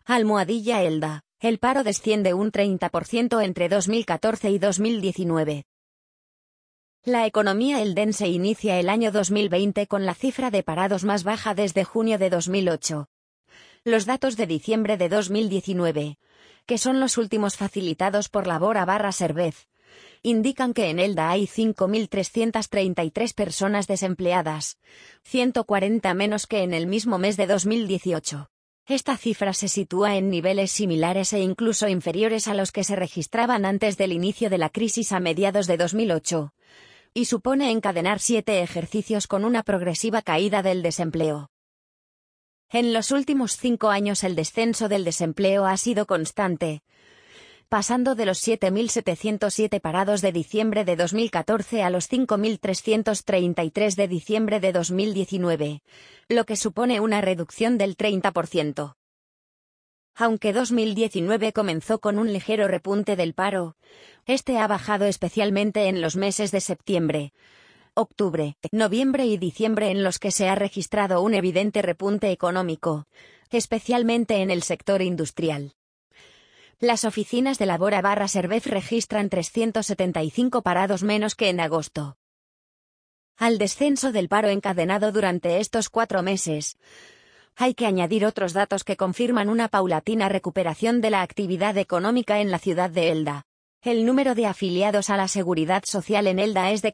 Almohadilla Elda, el paro desciende un 30% entre 2014 y 2019. La economía eldense inicia el año 2020 con la cifra de parados más baja desde junio de 2008. Los datos de diciembre de 2019, que son los últimos facilitados por Labora/Servez, indican que en Elda hay 5.333 personas desempleadas, 140 menos que en el mismo mes de 2018. Esta cifra se sitúa en niveles similares e incluso inferiores a los que se registraban antes del inicio de la crisis a mediados de 2008, y supone encadenar 7 ejercicios con una progresiva caída del desempleo. En los últimos 5 años el descenso del desempleo ha sido constante, pasando de los 7.707 parados de diciembre de 2014 a los 5.333 de diciembre de 2019, lo que supone una reducción del 30%. Aunque 2019 comenzó con un ligero repunte del paro, este ha bajado especialmente en los meses de septiembre, octubre, noviembre y diciembre, en los que se ha registrado un evidente repunte económico, especialmente en el sector industrial. Las oficinas de Labora/Servez registran 375 parados menos que en agosto. Al descenso del paro encadenado durante estos 4 meses, hay que añadir otros datos que confirman una paulatina recuperación de la actividad económica en la ciudad de Elda. El número de afiliados a la Seguridad Social en Elda es de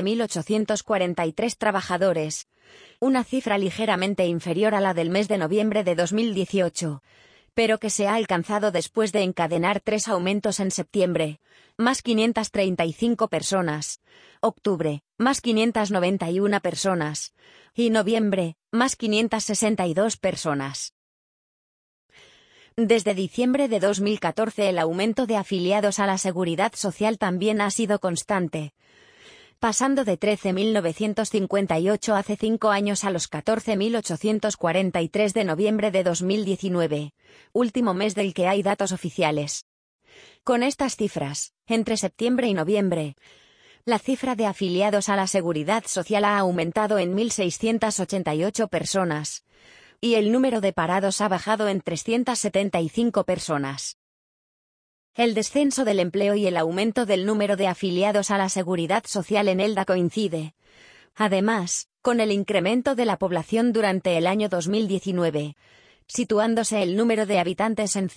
14.843 trabajadores, una cifra ligeramente inferior a la del mes de noviembre de 2018, pero que se ha alcanzado después de encadenar 3 aumentos en septiembre, más 535 personas, octubre, más 591 personas, y noviembre, más 562 personas. Desde diciembre de 2014 el aumento de afiliados a la Seguridad Social también ha sido constante, pasando de 13.958 hace 5 años a los 14.843 de noviembre de 2019, último mes del que hay datos oficiales. Con estas cifras, entre septiembre y noviembre, la cifra de afiliados a la Seguridad Social ha aumentado en 1.688 personas, y el número de parados ha bajado en 375 personas. El descenso del empleo y el aumento del número de afiliados a la Seguridad Social en Elda coincide, además, con el incremento de la población durante el año 2019, situándose el número de habitantes en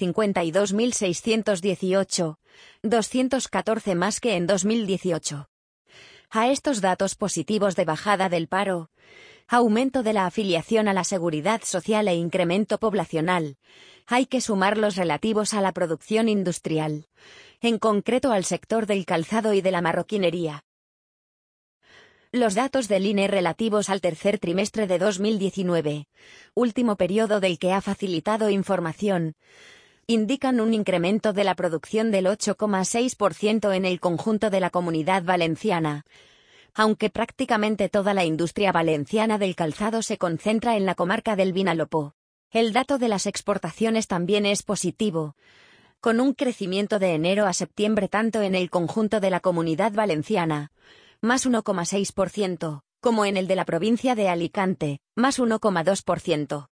52.618, 214 más que en 2018. A estos datos positivos de bajada del paro, aumento de la afiliación a la Seguridad Social e incremento poblacional, hay que sumar los relativos a la producción industrial, en concreto al sector del calzado y de la marroquinería. Los datos del INE relativos al tercer trimestre de 2019, último periodo del que ha facilitado información, indican un incremento de la producción del 8,6% en el conjunto de la Comunidad Valenciana, aunque prácticamente toda la industria valenciana del calzado se concentra en la comarca del Vinalopó. El dato de las exportaciones también es positivo, con un crecimiento de enero a septiembre tanto en el conjunto de la Comunidad Valenciana, más 1,6%, como en el de la provincia de Alicante, más 1,2%.